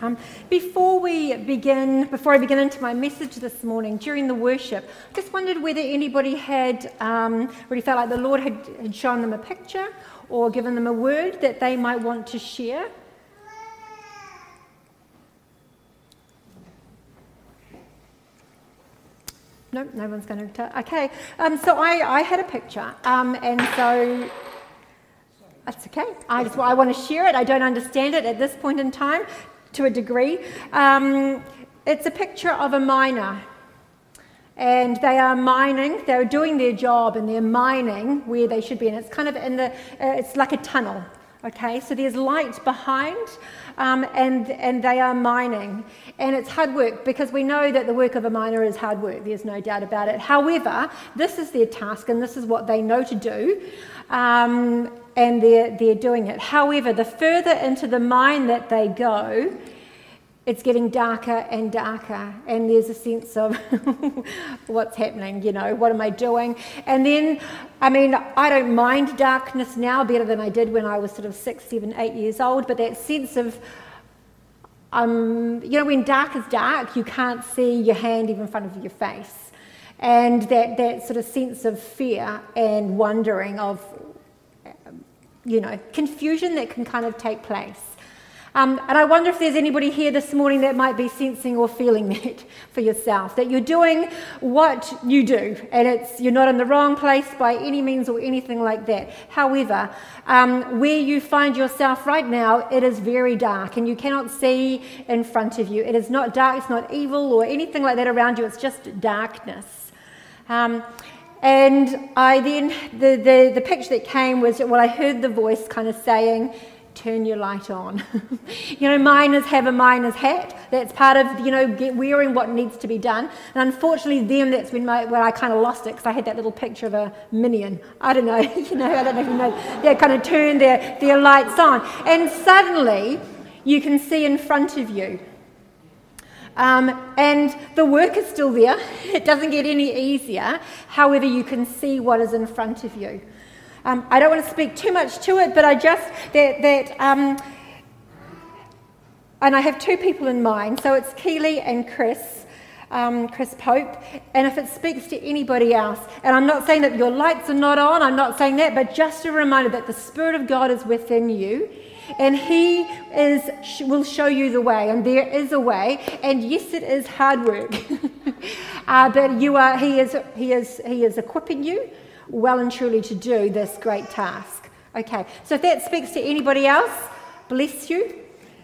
Before I begin into my message this morning, during the worship, I just wondered whether anybody had really felt like the Lord had shown them a picture or given them a word that they might want to share. No one's going to tell. Okay, so I had a picture, and so that's okay. I want to share it. I don't understand it at this point in time. To a degree. It's a picture of a miner, and they are mining, they're doing their job and they're mining where they should be, and it's kind of it's like a tunnel, okay, so there's light behind, and they are mining, and it's hard work because we know that the work of a miner is hard work, there's no doubt about it. However, this is their task and this is what they know to do, and they're doing it. However, the further into the mine that they go, it's getting darker and darker, and there's a sense of what's happening, what am I doing? And then, I don't mind darkness now better than I did when I was sort of 6, 7, 8 years old, but that sense of, when dark is dark, you can't see your hand even in front of your face. And that sort of sense of fear and wondering of, confusion that can kind of take place. And I wonder if there's anybody here this morning that might be sensing or feeling that for yourself, that you're doing what you do, and you're not in the wrong place by any means or anything like that. However, where you find yourself right now, it is very dark, and you cannot see in front of you. It is not dark, it's not evil or anything like that around you, it's just darkness. And I then, the picture that came was, I heard the voice kind of saying, turn your light on. Miners have a miner's hat. That's part of, wearing what needs to be done. And unfortunately, that's when I kind of lost it, because I had that little picture of a minion. I don't know, I don't know if you know, they kind of turn their lights on. And suddenly, you can see in front of you. And the work is still there. It doesn't get any easier. However, you can see what is in front of you. I don't want to speak too much to it, but and I have two people in mind. So it's Keely and Chris Pope. And if it speaks to anybody else, and I'm not saying that your lights are not on, I'm not saying that, but just a reminder that the Spirit of God is within you. And He will show you the way, and there is a way. And yes, it is hard work, but He is equipping you well and truly to do this great task. Okay, so if that speaks to anybody else, bless you.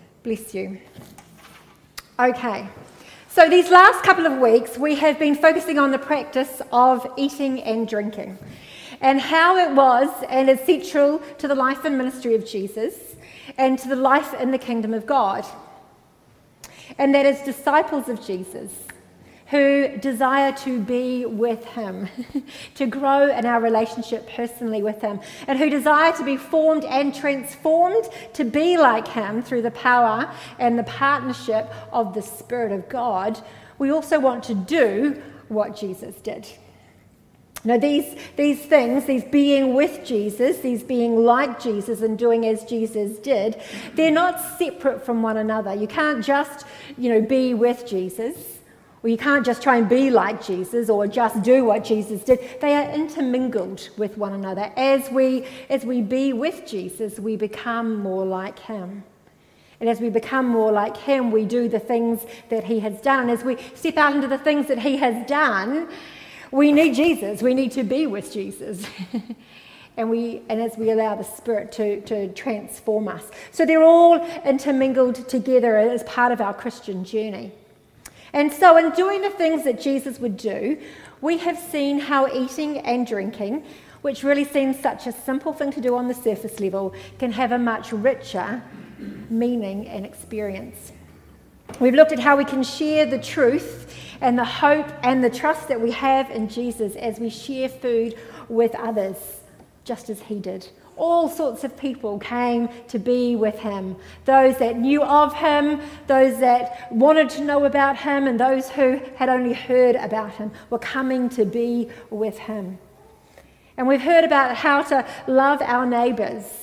Okay, so these last couple of weeks we have been focusing on the practice of eating and drinking, and how it was and is central to the life and ministry of Jesus, and to the life in the kingdom of God. And that is disciples of Jesus who desire to be with Him, to grow in our relationship personally with Him, and who desire to be formed and transformed to be like Him through the power and the partnership of the Spirit of God. We also want to do what Jesus did. Now, these things, these being with Jesus, these being like Jesus and doing as Jesus did, they're not separate from one another. You can't just, be with Jesus, or you can't just try and be like Jesus or just do what Jesus did. They are intermingled with one another. As we be with Jesus, we become more like Him. And as we become more like Him, we do the things that He has done. And as we step out into the things that He has done, we need Jesus. We need to be with Jesus. and as we allow the Spirit to transform us. So they're all intermingled together as part of our Christian journey. And so in doing the things that Jesus would do, we have seen how eating and drinking, which really seems such a simple thing to do on the surface level, can have a much richer meaning and experience. We've looked at how we can share the truth and the hope and the trust that we have in Jesus as we share food with others, just as He did. All sorts of people came to be with Him. Those that knew of Him, those that wanted to know about Him, and those who had only heard about Him were coming to be with Him. And we've heard about how to love our neighbours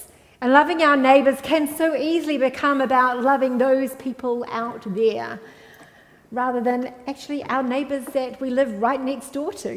And loving our neighbours can so easily become about loving those people out there, rather than actually our neighbours that we live right next door to.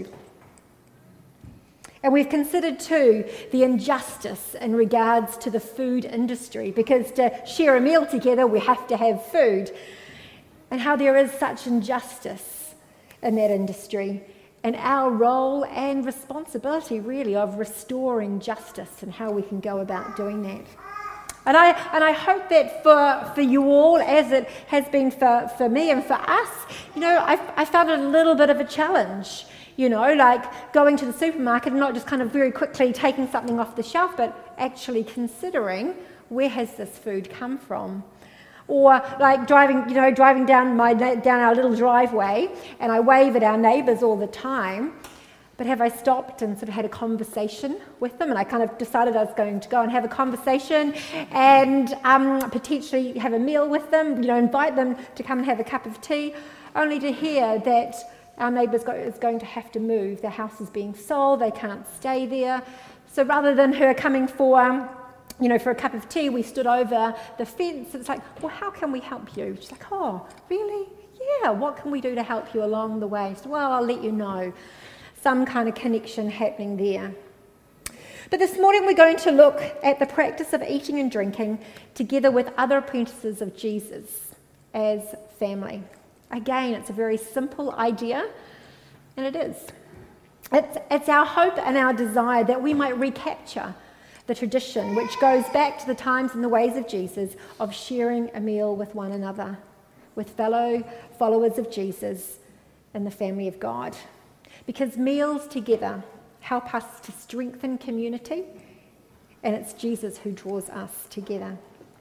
And we've considered too the injustice in regards to the food industry, because to share a meal together we have to have food, and how there is such injustice in that industry, and our role and responsibility really of restoring justice and how we can go about doing that. And I hope that for you all, as it has been for me and for us, I found it a little bit of a challenge, like going to the supermarket and not just kind of very quickly taking something off the shelf, but actually considering, where has this food come from? Or like driving down our little driveway, and I wave at our neighbours all the time, but have I stopped and sort of had a conversation with them? And I kind of decided I was going to go and have a conversation and potentially have a meal with them, invite them to come and have a cup of tea, only to hear that our neighbour is going to have to move. Their house is being sold, they can't stay there. So rather than her coming for a cup of tea, we stood over the fence. It's like, well, how can we help you? She's like, oh, really? Yeah, what can we do to help you along the way? So, well, I'll let you know. Some kind of connection happening there. But this morning we're going to look at the practice of eating and drinking together with other apprentices of Jesus as family. Again, it's a very simple idea, and it is. It's our hope and our desire that we might recapture the tradition which goes back to the times and the ways of Jesus of sharing a meal with one another, with fellow followers of Jesus in the family of God. Because meals together help us to strengthen community, and it's Jesus who draws us together.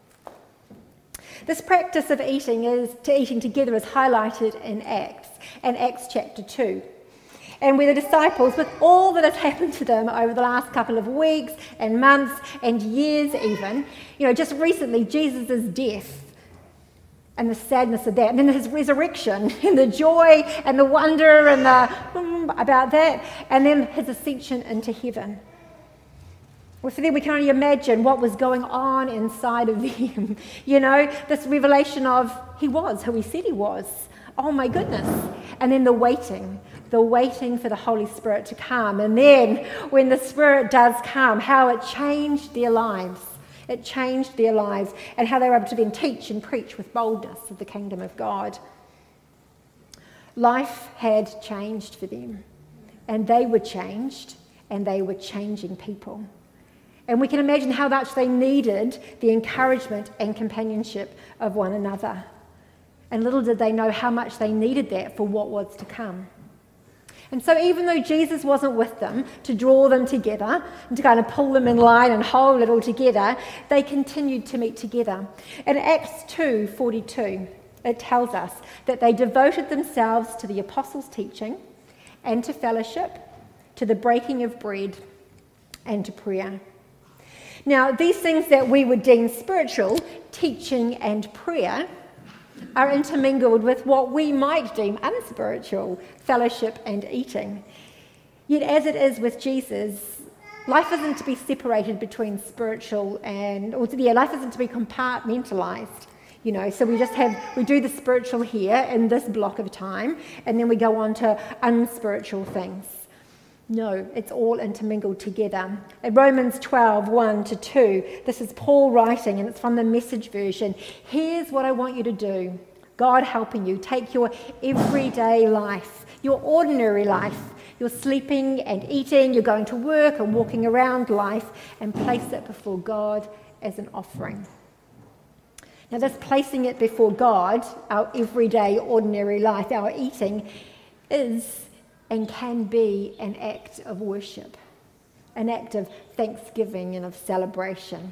This practice of eating together is highlighted in Acts chapter 2. And where the disciples, with all that has happened to them over the last couple of weeks and months and years even, just recently Jesus' death and the sadness of that, and then his resurrection and the joy and the wonder and about that, and then his ascension into heaven. Well, for them we can only imagine what was going on inside of them. This revelation of he was who he said he was. Oh my goodness. And then the waiting for the Holy Spirit to come. And then when the Spirit does come, how it changed their lives. It changed their lives, and how they were able to then teach and preach with boldness of the kingdom of God. Life had changed for them, and they were changed, and they were changing people. And we can imagine how much they needed the encouragement and companionship of one another. And little did they know how much they needed that for what was to come. And so even though Jesus wasn't with them to draw them together and to kind of pull them in line and hold it all together, they continued to meet together. In Acts 2:42, it tells us that they devoted themselves to the apostles' teaching and to fellowship, to the breaking of bread and to prayer. Now, these things that we would deem spiritual, teaching and prayer, are intermingled with what we might deem unspiritual, fellowship and eating. Yet as it is with Jesus, life isn't to be separated between spiritual life isn't to be compartmentalized. So we do the spiritual here in this block of time, and then we go on to unspiritual things. No, it's all intermingled together. In Romans 12:1-2, this is Paul writing, and it's from the Message version. Here's what I want you to do. God helping you. Take your everyday life, your ordinary life, your sleeping and eating, you're going to work and walking around life, and place it before God as an offering. Now, this placing it before God, our everyday, ordinary life, our eating, is and can be an act of worship, an act of thanksgiving and of celebration.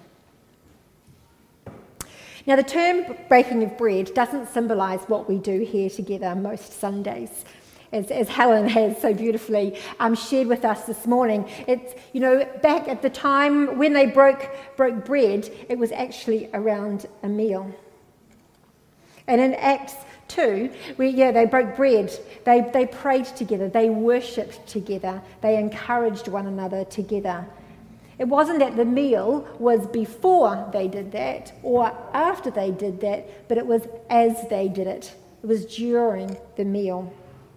Now, the term breaking of bread doesn't symbolise what we do here together most Sundays, as Helen has so beautifully shared with us this morning. It's, back at the time when they broke bread, it was actually around a meal. And in Acts 2, they broke bread, they prayed together, they worshipped together, they encouraged one another together. It wasn't that the meal was before they did that or after they did that, but it was as they did it. It was during the meal.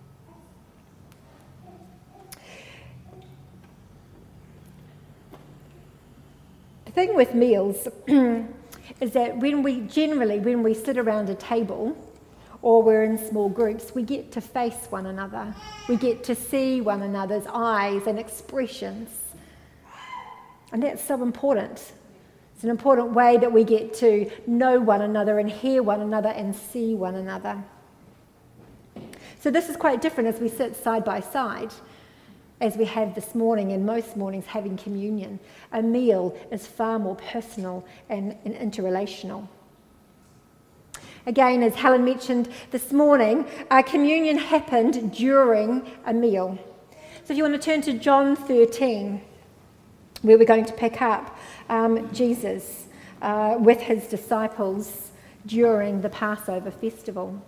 The thing with meals is that when we sit around a table or we're in small groups, we get to face one another. We get to see one another's eyes and expressions. And that's so important. It's an important way that we get to know one another and hear one another and see one another. So this is quite different as we sit side by side, as we have this morning and most mornings having communion. A meal is far more personal and interrelational. Again, as Helen mentioned this morning, our communion happened during a meal. So if you want to turn to John 13, where we're going to pick up Jesus with his disciples during the Passover festival.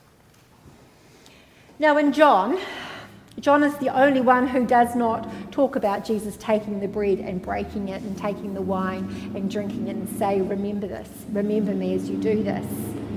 Now in John is the only one who does not talk about Jesus taking the bread and breaking it and taking the wine and drinking it and say, remember this, remember me as you do this.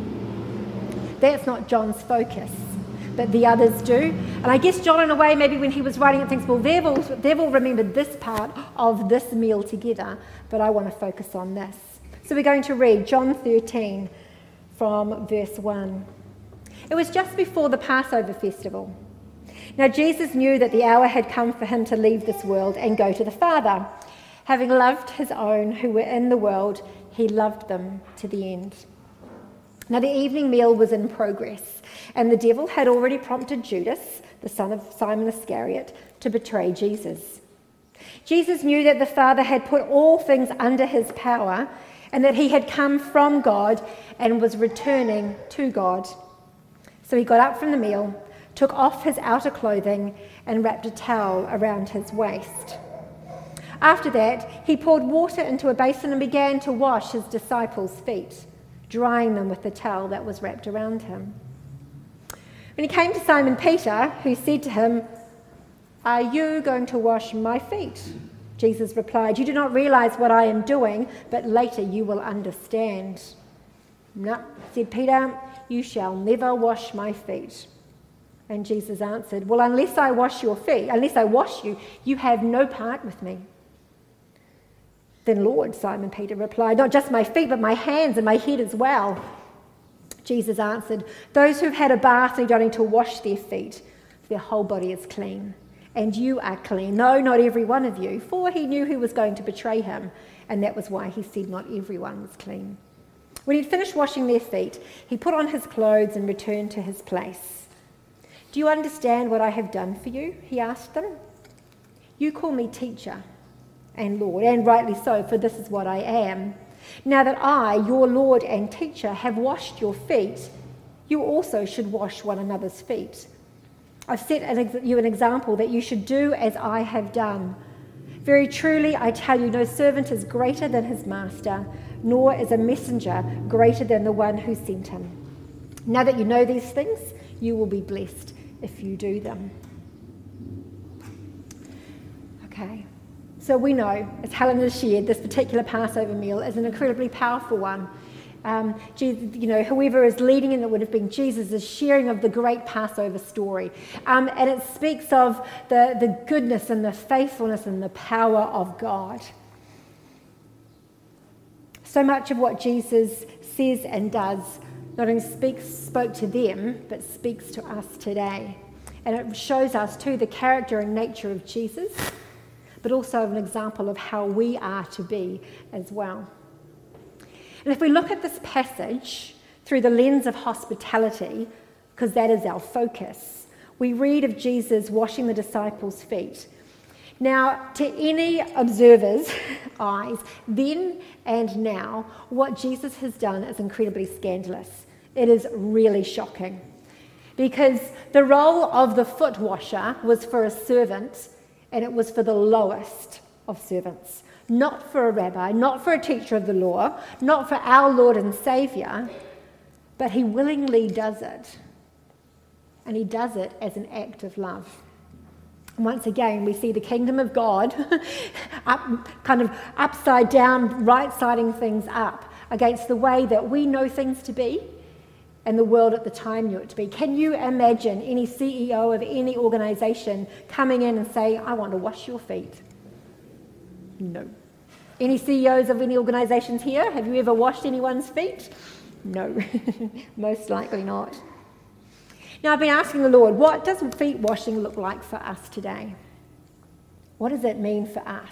That's not John's focus, but the others do. And I guess John, in a way, maybe when he was writing it, thinks, well, they've all remembered this part of this meal together, but I want to focus on this. So we're going to read John 13 from verse 1. It was just before the Passover festival. Now Jesus knew that the hour had come for him to leave this world and go to the Father. Having loved his own who were in the world, he loved them to the end. Now the evening meal was in progress, and the devil had already prompted Judas, the son of Simon Iscariot, to betray Jesus. Jesus knew that the Father had put all things under his power, and that he had come from God and was returning to God. So he got up from the meal, took off his outer clothing, and wrapped a towel around his waist. After that, he poured water into a basin and began to wash his disciples' feet, drying them with the towel that was wrapped around him. When he came to Simon Peter, who said to him, "Are you going to wash my feet?" Jesus replied, "You do not realize what I am doing, but later you will understand." "No," said Peter, "you shall never wash my feet." And Jesus answered, "Well, unless I wash you, you have no part with me." "Then, Lord," Simon Peter replied, "not just my feet, but my hands and my head as well." Jesus answered, "Those who've had a bath need only to wash their feet, for their whole body is clean. And you are clean, no, not every one of you." For he knew who was going to betray him, and that was why he said not everyone was clean. When he'd finished washing their feet, he put on his clothes and returned to his place. "Do you understand what I have done for you?" he asked them. "You call me teacher and Lord, and rightly so, for this is what I am. Now that I, your Lord and teacher, have washed your feet, you also should wash one another's feet. I've set you an example that you should do as I have done. Very truly, I tell you, no servant is greater than his master, nor is a messenger greater than the one who sent him. Now that you know these things, you will be blessed if you do them." Okay. So we know, as Helen has shared, this particular Passover meal is an incredibly powerful one. Whoever is leading in it would have been Jesus' sharing of the great Passover story. And it speaks of the goodness and the faithfulness and the power of God. So much of what Jesus says and does not only spoke to them, but speaks to us today. And it shows us too the character and nature of Jesus, but also an example of how we are to be as well. And if we look at this passage through the lens of hospitality, because that is our focus, we read of Jesus washing the disciples' feet. Now, to any observer's eyes, then and now, what Jesus has done is incredibly scandalous. It is really shocking, because the role of the foot washer was for a servant, and it was for the lowest of servants. Not for a rabbi, not for a teacher of the law, not for our Lord and Saviour, but he willingly does it. And he does it as an act of love. And once again, we see the kingdom of God kind of upside down, right-siding things up against the way that we know things to be and the world at the time knew it to be. Can you imagine any CEO of any organisation coming in and saying, I want to wash your feet? No. Any CEOs of any organisations here? Have you ever washed anyone's feet? No, most likely not. Now, I've been asking the Lord, what does feet washing look like for us today? What does it mean for us?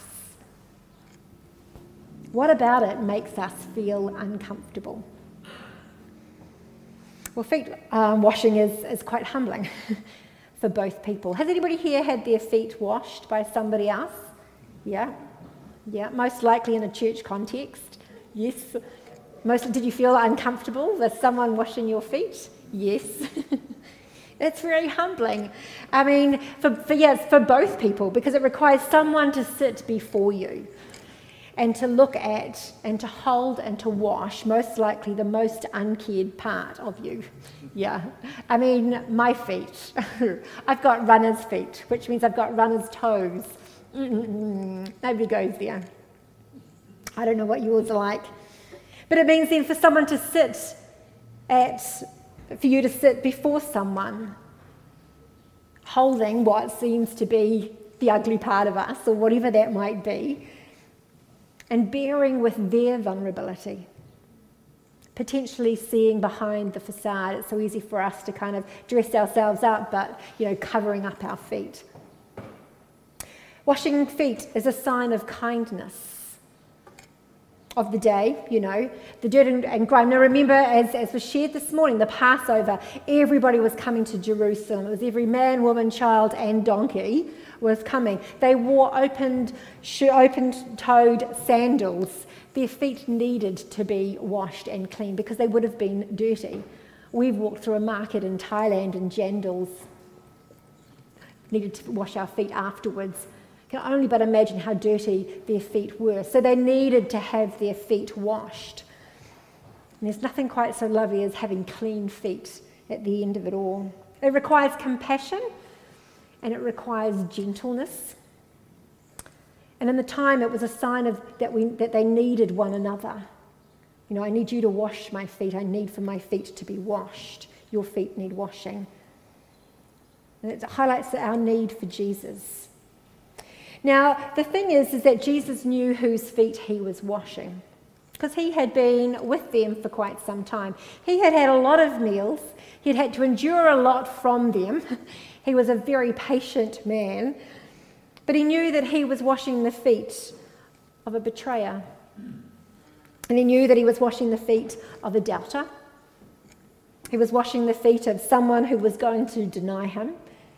What about it makes us feel uncomfortable? Well, feet washing is quite humbling for both people. Has anybody here had their feet washed by somebody else? Yeah, most likely in a church context. Yes. Did you feel uncomfortable with someone washing your feet? Yes. It's very humbling. I mean, for both people, because it requires someone to sit before you and to look at and to hold and to wash, most likely the most uncared part of you. Yeah. I mean, my feet. I've got runner's feet, which means I've got runner's toes. Nobody goes there. I don't know what yours are like. But it means then for you to sit before someone holding what seems to be the ugly part of us, or whatever that might be, and bearing with their vulnerability, potentially seeing behind the facade. It's so easy for us to kind of dress ourselves up, but, covering up our feet. Washing feet is a sign of kindness of the day, the dirt and grime. Now remember, as was shared this morning, the Passover, everybody was coming to Jerusalem. It was every man, woman, child and donkey was coming. They wore open-toed sandals. Their feet needed to be washed and cleaned because they would have been dirty. We've walked through a market in Thailand and jandals needed to wash our feet afterwards. Can only but imagine how dirty their feet were. So they needed to have their feet washed. And there's nothing quite so lovely as having clean feet at the end of it all. It requires compassion and it requires gentleness. And in the time, it was a sign of that they needed one another. I need you to wash my feet. I need for my feet to be washed. Your feet need washing. And it highlights our need for Jesus. Now, the thing is that Jesus knew whose feet he was washing because he had been with them for quite some time. He had had a lot of meals. He'd had to endure a lot from them. He was a very patient man. But he knew that he was washing the feet of a betrayer. And he knew that he was washing the feet of a doubter. He was washing the feet of someone who was going to deny him,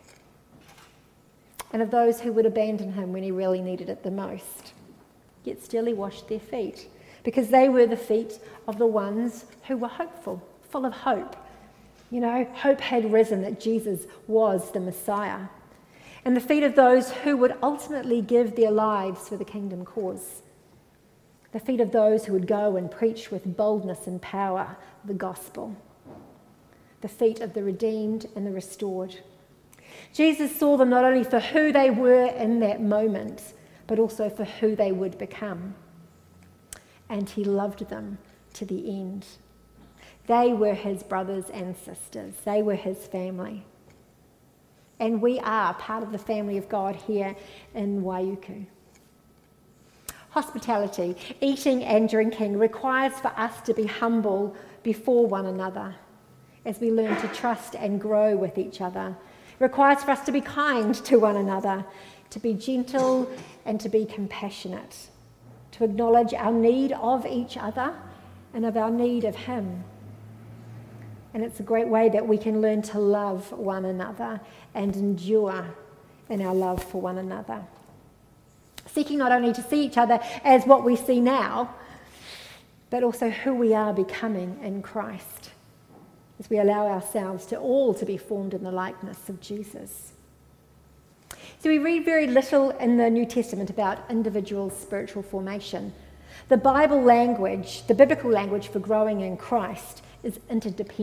and of those who would abandon him when he really needed it the most. Yet still he washed their feet, because they were the feet of the ones who were hopeful, full of hope. Hope had risen that Jesus was the Messiah. And the feet of those who would ultimately give their lives for the kingdom cause. The feet of those who would go and preach with boldness and power the gospel. The feet of the redeemed and the restored. Jesus saw them not only for who they were in that moment, but also for who they would become. And he loved them to the end. They were his brothers and sisters. They were his family. And we are part of the family of God here in Waiuku. Hospitality, eating and drinking, requires for us to be humble before one another as we learn to trust and grow with each other. Requires for us to be kind to one another, to be gentle and to be compassionate, to acknowledge our need of each other and of our need of him. And it's a great way that we can learn to love one another and endure in our love for one another. Seeking not only to see each other as what we see now, but also who we are becoming in Christ, as we allow ourselves to be formed in the likeness of Jesus. So we read very little in the New Testament about individual spiritual formation. The Bible language, the biblical language for growing in Christ, is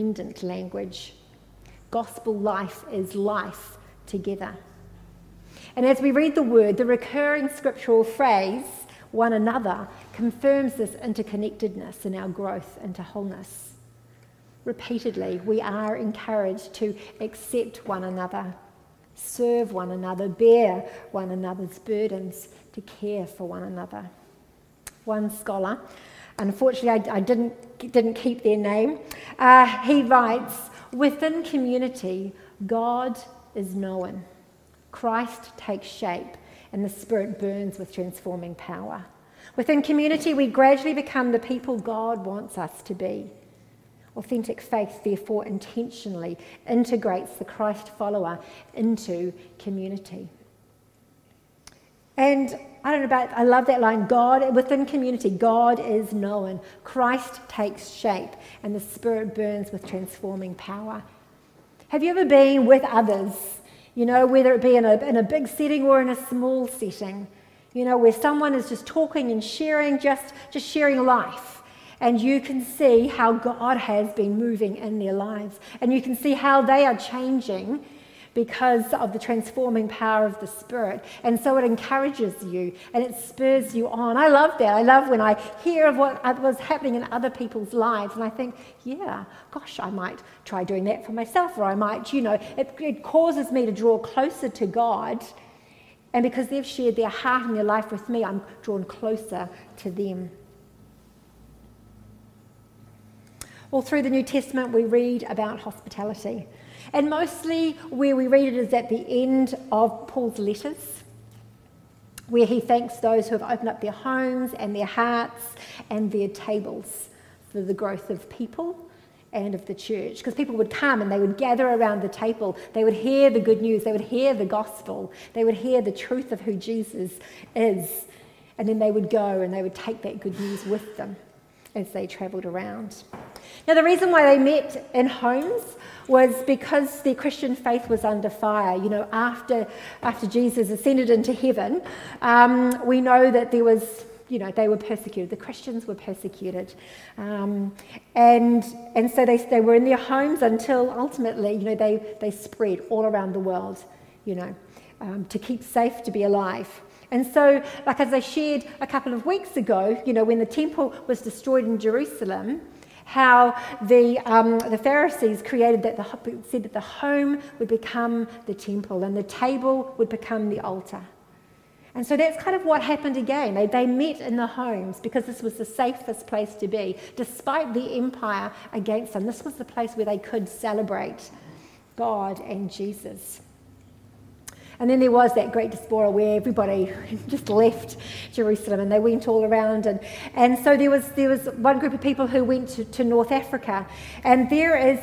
interdependent language. Gospel life is life together. And as we read the word, the recurring scriptural phrase, one another, confirms this interconnectedness in our growth into wholeness. Repeatedly, we are encouraged to accept one another, serve one another, bear one another's burdens, to care for one another. One scholar, unfortunately I didn't keep their name, he writes, within community, God is known. Christ takes shape and the Spirit burns with transforming power. Within community, we gradually become the people God wants us to be. Authentic faith, therefore, intentionally integrates the Christ follower into community. And I love that line, God, within community, God is known. Christ takes shape and the Spirit burns with transforming power. Have you ever been with others, whether it be in a big setting or in a small setting, where someone is just talking and sharing, just sharing life? And you can see how God has been moving in their lives. And you can see how they are changing because of the transforming power of the Spirit. And so it encourages you and it spurs you on. I love that. I love when I hear of what was happening in other people's lives. And I think, yeah, gosh, I might try doing that for myself. Or I might, it causes me to draw closer to God. And because they've shared their heart and their life with me, I'm drawn closer to them. All through the New Testament, we read about hospitality. And mostly where we read it is at the end of Paul's letters, where he thanks those who have opened up their homes and their hearts and their tables for the growth of people and of the church. Because people would come and they would gather around the table. They would hear the good news. They would hear the gospel. They would hear the truth of who Jesus is. And then they would go and they would take that good news with them as they travelled around. Now, the reason why they met in homes was because their Christian faith was under fire. After Jesus ascended into heaven, we know that there was, they were persecuted. The Christians were persecuted. And so they were in their homes until ultimately, they spread all around the world, to keep safe, to be alive. And so, like as I shared a couple of weeks ago, when the temple was destroyed in Jerusalem, how the Pharisees said that the home would become the temple and the table would become the altar. And so that's kind of what happened again. They met in the homes because this was the safest place to be. Despite the empire against them, this was the place where they could celebrate God and Jesus. And then there was that great diaspora where everybody just left Jerusalem and they went all around. And so there was one group of people who went to North Africa. And there is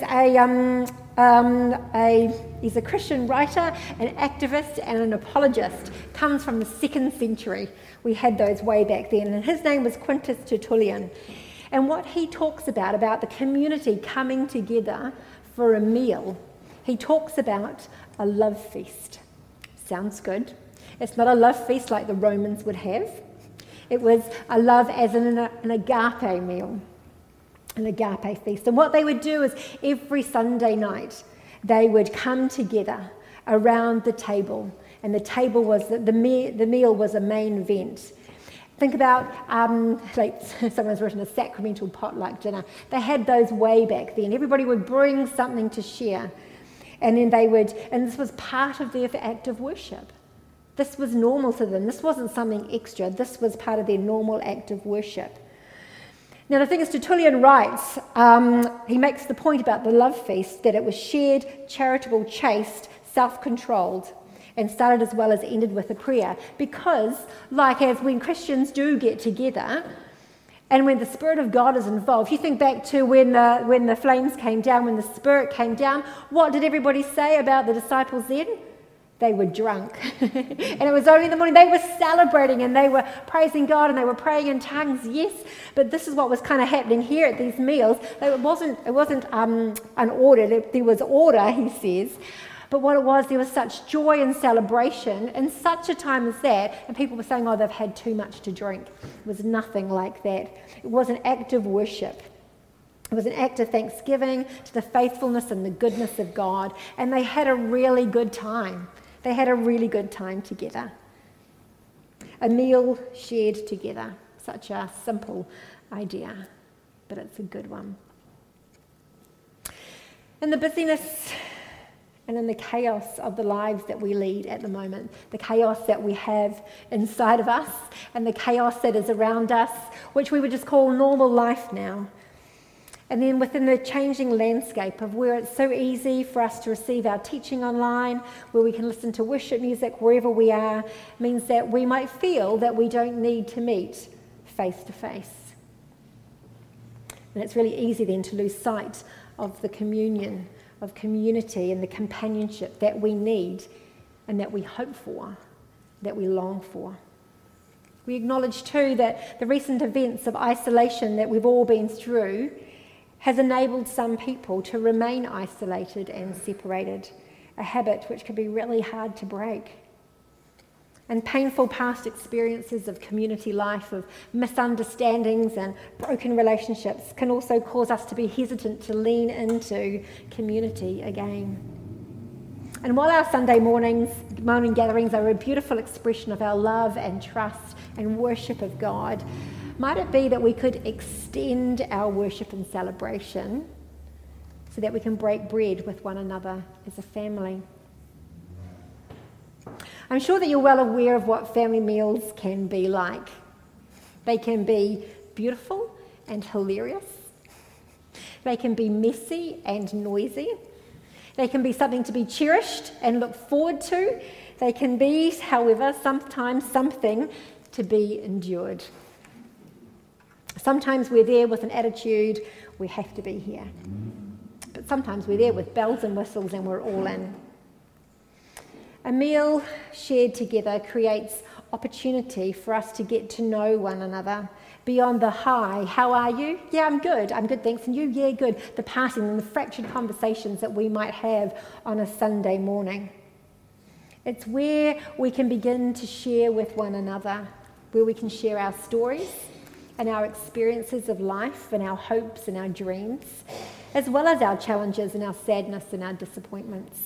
he's a Christian writer, an activist and an apologist, comes from the 2nd century. We had those way back then. And his name was Quintus Tertullian. And what he talks about the community coming together for a meal, he talks about a love feast. Sounds good. It's not a love feast like the Romans would have. It was a love as in an agape meal, an agape feast. And what they would do is every Sunday night, they would come together around the table. And the table was, the meal was a main event. Think about, like someone's written a sacramental potluck dinner. They had those way back then. Everybody would bring something to share. And then and this was part of their act of worship. This was normal to them. This wasn't something extra. This was part of their normal act of worship. Now, the thing is, Tertullian writes, he makes the point about the love feast, that it was shared, charitable, chaste, self-controlled, and started as well as ended with a prayer. Because, like as when Christians do get together, and when the Spirit of God is involved, you think back to when the flames came down, when the Spirit came down, what did everybody say about the disciples then? They were drunk. And it was only in the morning. They were celebrating and they were praising God and they were praying in tongues, yes. But this is what was kind of happening here at these meals. It wasn't unordered. There was order, he says. But what it was, there was such joy and celebration in such a time as that, and people were saying, they've had too much to drink. It was nothing like that. It was an act of worship. It was an act of thanksgiving to the faithfulness and the goodness of God, and they had a really good time. They had a really good time together. A meal shared together. Such a simple idea, but it's a good one. In the busyness and in the chaos of the lives that we lead at the moment, the chaos that we have inside of us and the chaos that is around us, which we would just call normal life now. And then within the changing landscape of where it's so easy for us to receive our teaching online, where we can listen to worship music wherever we are, means that we might feel that we don't need to meet face to face. And it's really easy then to lose sight of the communion, of community and the companionship that we need and that we hope for, that we long for. We acknowledge too that the recent events of isolation that we've all been through has enabled some people to remain isolated and separated, a habit which can be really hard to break. And painful past experiences of community life, of misunderstandings and broken relationships can also cause us to be hesitant to lean into community again. And while our Sunday morning gatherings are a beautiful expression of our love and trust and worship of God, might it be that we could extend our worship and celebration so that we can break bread with one another as a family? I'm sure that you're well aware of what family meals can be like. They can be beautiful and hilarious. They can be messy and noisy. They can be something to be cherished and looked forward to. They can be, however, sometimes something to be endured. Sometimes we're there with an attitude, we have to be here. But sometimes we're there with bells and whistles and we're all in. A meal shared together creates opportunity for us to get to know one another beyond the hi, how are you? Yeah, I'm good, thanks. And you? Yeah, good. The passing and the fractured conversations that we might have on a Sunday morning. It's where we can begin to share with one another, where we can share our stories and our experiences of life and our hopes and our dreams, as well as our challenges and our sadness and our disappointments.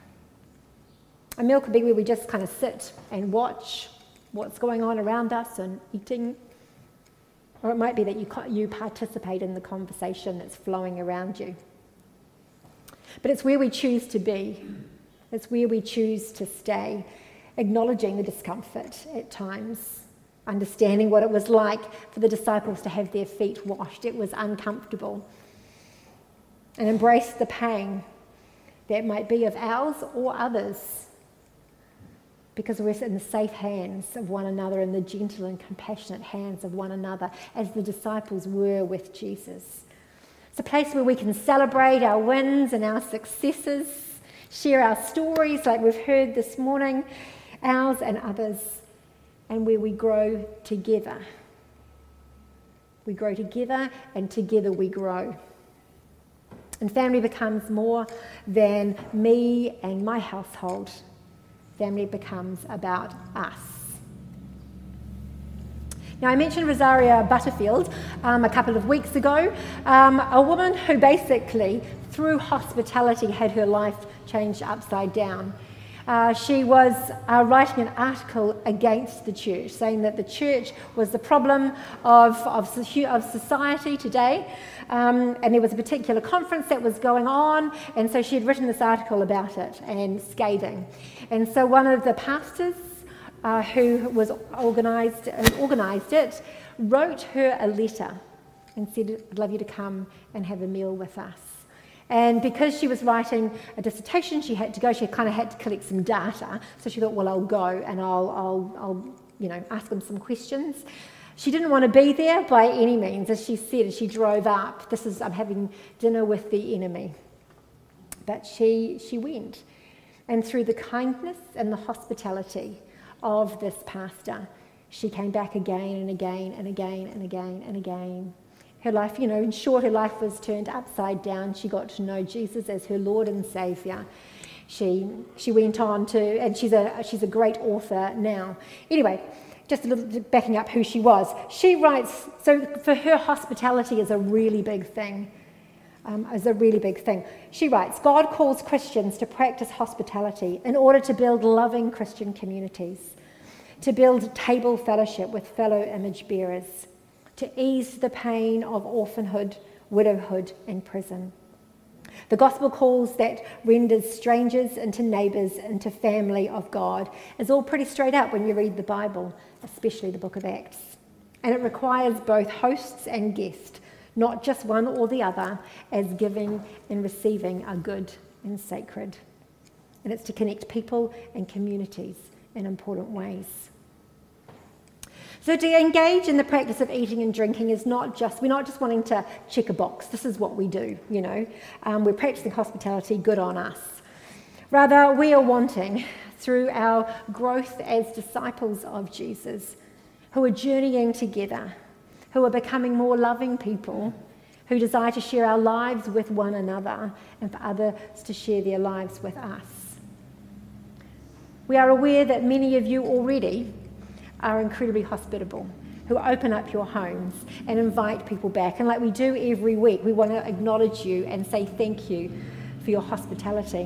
A meal could be where we just kind of sit and watch what's going on around us and eating. Or it might be that you participate in the conversation that's flowing around you. But it's where we choose to be. It's where we choose to stay, acknowledging the discomfort at times, understanding what it was like for the disciples to have their feet washed. It was uncomfortable. And embrace the pain that might be of ours or others, because we're in the safe hands of one another, in the gentle and compassionate hands of one another, as the disciples were with Jesus. It's a place where we can celebrate our wins and our successes, share our stories like we've heard this morning, ours and others, and where we grow together. We grow together, and together we grow. And family becomes more than me and my household. Family becomes about us. Now, I mentioned Rosaria Butterfield a couple of weeks ago, a woman who basically, through hospitality, had her life changed upside down. She was writing an article against the church, saying that the church was the problem of society today, and there was a particular conference that was going on, and so she had written this article about it, and scathing. And so one of the pastors who was organised it wrote her a letter and said, "I'd love you to come and have a meal with us." And because she was writing a dissertation, she had to go. She kind of had to collect some data. So she thought, well, I'll go and I'll ask them some questions. She didn't want to be there by any means. As she said, as she drove up, I'm having dinner with the enemy. But she went. And through the kindness and the hospitality of this pastor, she came back again and again and again and again and again. Her life, in short, her life was turned upside down. She got to know Jesus as her Lord and Saviour. She went on to, and she's a great author now. Anyway, just a little bit backing up who she was. She writes, so for her, hospitality is a really big thing. is a really big thing. She writes, God calls Christians to practice hospitality in order to build loving Christian communities, to build table fellowship with fellow image bearers, to ease the pain of orphanhood, widowhood, and prison. The gospel calls that renders strangers into neighbours, into family of God, is all pretty straight up when you read the Bible, especially the book of Acts. And it requires both hosts and guests, not just one or the other, as giving and receiving are good and sacred. And it's to connect people and communities in important ways. So to engage in the practice of eating and drinking is we're not just wanting to check a box. This is what we do, We're practicing hospitality, good on us. Rather, we are wanting, through our growth as disciples of Jesus, who are journeying together, who are becoming more loving people, who desire to share our lives with one another and for others to share their lives with us. We are aware that many of you already are incredibly hospitable, who open up your homes and invite people back. And like we do every week, we want to acknowledge you and say thank you for your hospitality.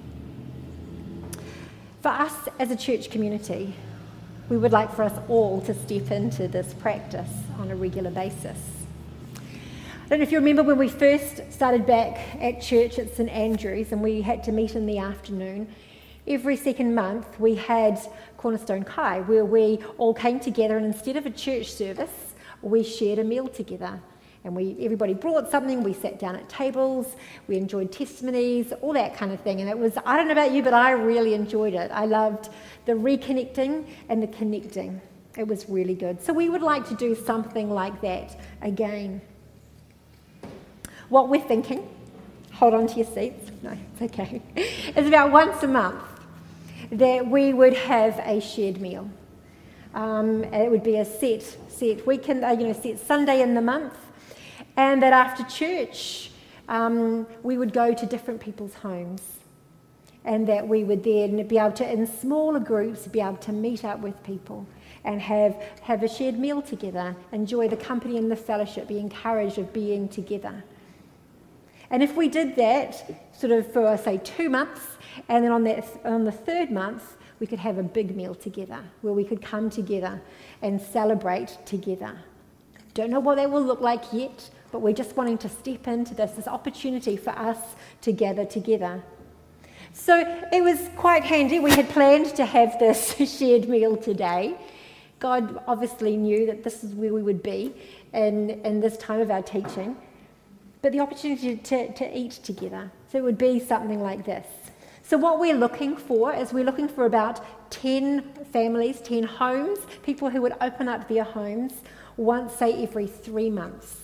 For us as a church community, we would like for us all to step into this practice on a regular basis. I don't know if you remember when we first started back at church at St Andrews and we had to meet in the afternoon. Every second month we had Cornerstone Kai, where we all came together, and instead of a church service, we shared a meal together. And everybody brought something, we sat down at tables, we enjoyed testimonies, all that kind of thing. And it was, I don't know about you, but I really enjoyed it. I loved the reconnecting and the connecting. It was really good. So we would like to do something like that again. What we're thinking, hold on to your seats, no, it's okay, is about once a month that we would have a shared meal. And it would be a set weekend, set Sunday in the month. And that after church, we would go to different people's homes. And that we would then be able to, in smaller groups, be able to meet up with people and have a shared meal together, enjoy the company and the fellowship, be encouraged of being together. And if we did that sort of for, say, 2 months, and then on the third month, we could have a big meal together where we could come together and celebrate together. Don't know what that will look like yet, but we're just wanting to step into this opportunity for us to gather together. So it was quite handy. We had planned to have this shared meal today. God obviously knew that this is where we would be in this time of our teaching. But the opportunity to eat together. So it would be something like this. So what we're looking for is we're looking for about 10 families, 10 homes, people who would open up their homes once, say, every 3 months.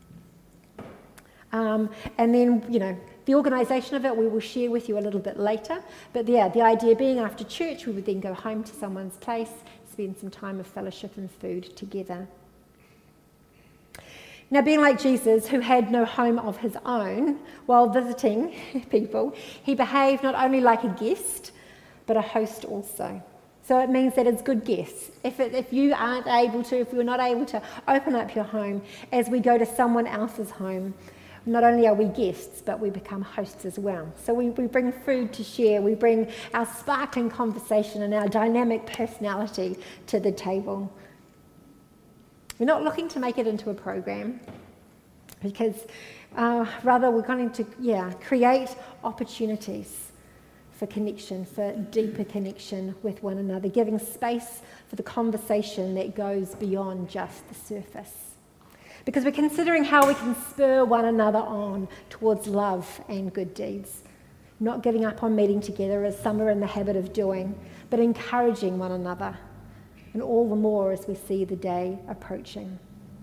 And then, the organisation of it we will share with you a little bit later. But the idea being after church, we would then go home to someone's place, spend some time of fellowship and food together. Now, being like Jesus, who had no home of his own, while visiting people, he behaved not only like a guest, but a host also. So it means that it's good guests. If you're not able to open up your home as we go to someone else's home, not only are we guests, but we become hosts as well. So we bring food to share, we bring our sparkling conversation and our dynamic personality to the table. We're not looking to make it into a program, because rather we're going to create opportunities for connection, for deeper connection with one another, giving space for the conversation that goes beyond just the surface. Because we're considering how we can spur one another on towards love and good deeds, not giving up on meeting together as some are in the habit of doing, but encouraging one another. And all the more as we see the day approaching.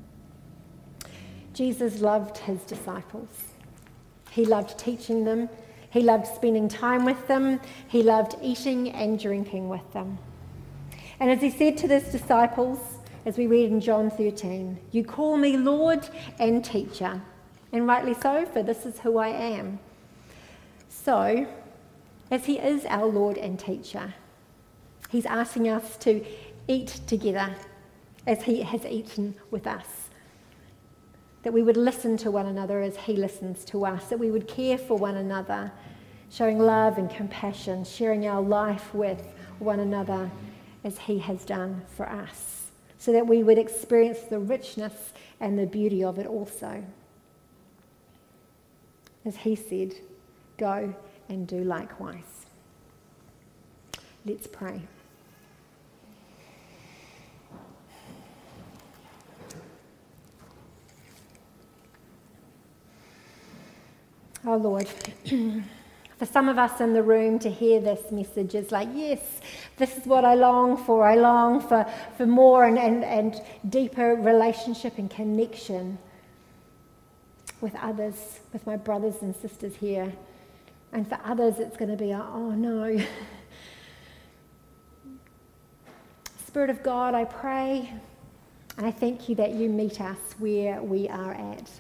Jesus loved his disciples. He loved teaching them. He loved spending time with them. He loved eating and drinking with them. And as he said to his disciples, as we read in John 13, "You call me Lord and Teacher, and rightly so, for this is who I am." So, as he is our Lord and Teacher, he's asking us to eat together as he has eaten with us. that we would listen to one another as he listens to us, that we would care for one another, showing love and compassion, sharing our life with one another as he has done for us, so that we would experience the richness and the beauty of it also. As he said, go and do likewise. Let's pray. Oh Lord, for some of us in the room to hear this message is like, yes, this is what I long for. I long for more and deeper relationship and connection with others, with my brothers and sisters here. And for others, it's going to be, oh no. Spirit of God, I pray, and I thank you that you meet us where we are at.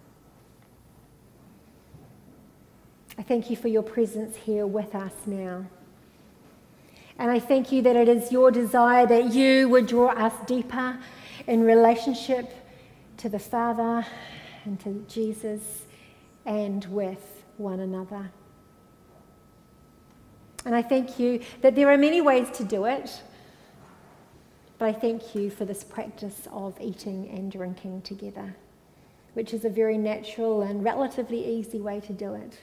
I thank you for your presence here with us now. And I thank you that it is your desire that you would draw us deeper in relationship to the Father and to Jesus and with one another. And I thank you that there are many ways to do it, but I thank you for this practice of eating and drinking together, which is a very natural and relatively easy way to do it.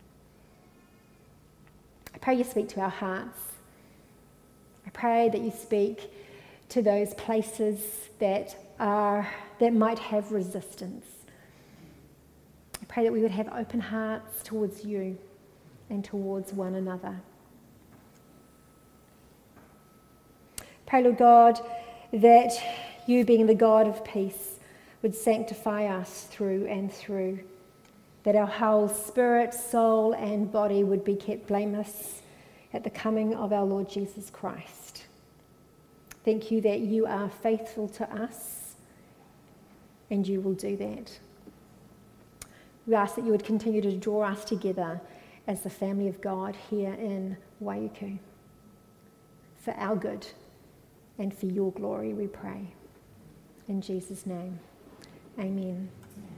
I pray you speak to our hearts. I pray that you speak to those places that might have resistance. I pray that we would have open hearts towards you and towards one another. Pray, Lord God, that you, being the God of peace, would sanctify us through and through, that our whole spirit, soul, and body would be kept blameless at the coming of our Lord Jesus Christ. Thank you that you are faithful to us, and you will do that. We ask that you would continue to draw us together as the family of God here in Waiuku. For our good and for your glory, we pray. In Jesus' name, amen.